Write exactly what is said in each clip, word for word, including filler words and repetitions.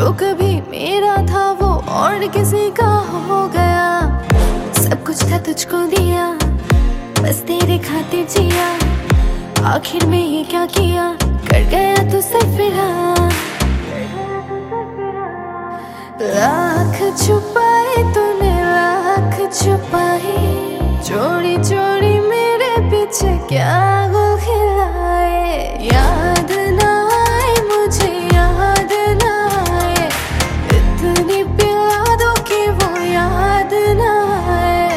जो कभी मेरा था वो और किसी का हो गया। सब कुछ था तुझको दिया, बस तेरे खातिर जिया। आखिर में ये क्या किया, कर गया तू सरफिरा। लाख छुपाए तूने लाख छुपाए, चोरी चोरी मेरे पीछे क्या गुल खिलाए। याद ना आए मुझे, याद ना आए, इतनी पिला दो कि वो याद ना आए।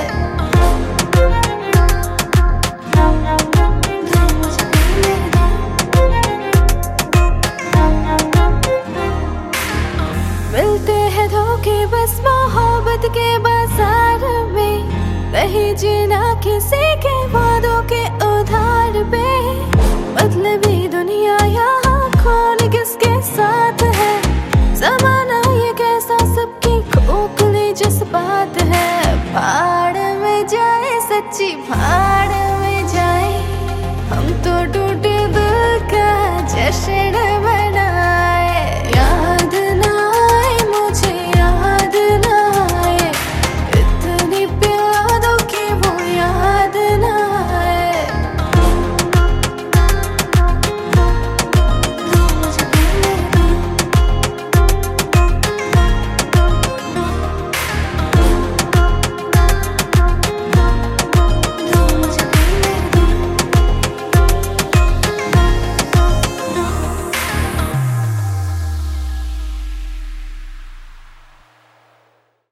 मिलते हैं धोखे बस मोहब्बत के बाजार में, नहीं जीना किसी के वादों के उधार पे। मतलबी दुनिया यहाँ कौन किसके साथ है, जमाना ये कैसा सबकी खोखली जज्बात है। भाड़ में जाए सच्ची भाड़ में जाए, हम तो टूटे दिल का जश्न